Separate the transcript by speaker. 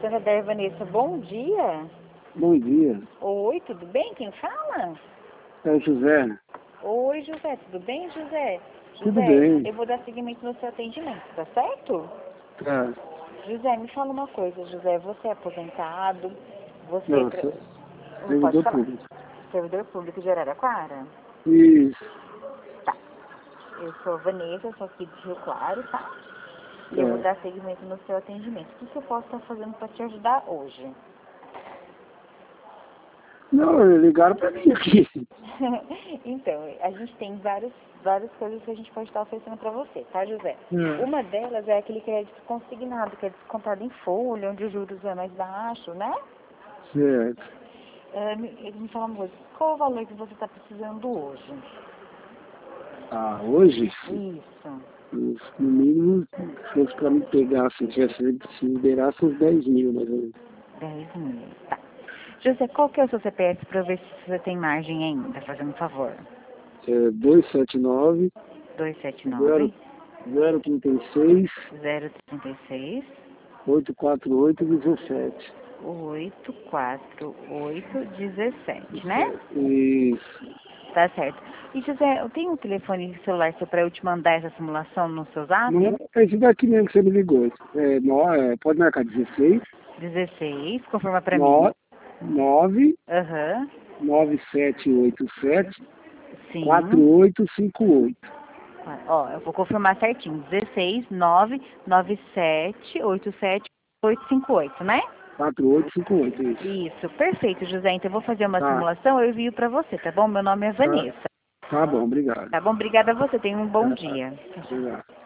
Speaker 1: Santander, Vanessa, bom dia.
Speaker 2: Bom dia.
Speaker 1: Oi, tudo bem? Quem fala?
Speaker 2: É o José.
Speaker 1: Oi, José, tudo bem, José?
Speaker 2: Tudo
Speaker 1: José,
Speaker 2: bem.
Speaker 1: eu vou dar seguimento no seu atendimento, tá certo?
Speaker 2: Tá.
Speaker 1: José, me fala uma coisa, José, você é aposentado? Você
Speaker 2: Não, sou
Speaker 1: pode
Speaker 2: servidor
Speaker 1: falar?
Speaker 2: público.
Speaker 1: Servidor público de Araraquara?
Speaker 2: Isso.
Speaker 1: Tá. Eu sou a Vanessa, sou aqui de Rio Claro, tá? E eu vou
Speaker 2: É.
Speaker 1: dar seguimento no seu atendimento. O que eu posso estar fazendo para te ajudar hoje?
Speaker 2: Não, ligaram pra mim aqui.
Speaker 1: Então, a gente tem várias coisas que a gente pode estar oferecendo para você, tá, José?
Speaker 2: É.
Speaker 1: Uma delas é aquele crédito consignado, que é descontado em folha, onde os juros é mais baixo, né?
Speaker 2: Certo.
Speaker 1: Ele me fala uma coisa, qual o valor que você está precisando hoje?
Speaker 2: Ah, hoje,
Speaker 1: Isso,
Speaker 2: no mínimo, se fosse pra me pegar, se tivesse se liberasse uns 10 mil, mais ou menos.
Speaker 1: 10 mil, tá. José, qual que é o seu CPF para eu ver se você tem margem ainda, fazendo um favor?
Speaker 2: É 279
Speaker 1: 279
Speaker 2: 036
Speaker 1: 036
Speaker 2: 848 17.
Speaker 1: 84817, né?
Speaker 2: Isso.
Speaker 1: Tá certo. E José, eu tenho um telefone de celular para eu te mandar essa simulação no seu zap?
Speaker 2: Não, é esse daqui mesmo que você me ligou. Pode marcar 16
Speaker 1: 16, confirma para mim.
Speaker 2: 9 9
Speaker 1: Aham,
Speaker 2: 9787
Speaker 1: sim.
Speaker 2: 4858.
Speaker 1: Ó, eu vou confirmar certinho. 16 997 87 858, né?
Speaker 2: 4858, isso.
Speaker 1: Isso, perfeito, José. Então eu vou fazer uma
Speaker 2: Tá,
Speaker 1: simulação, eu envio para você, tá bom? Meu nome é
Speaker 2: tá,
Speaker 1: Vanessa.
Speaker 2: tá bom, obrigado.
Speaker 1: Tá bom? Obrigada a você. Tenha um bom
Speaker 2: Tá,
Speaker 1: dia.
Speaker 2: obrigado.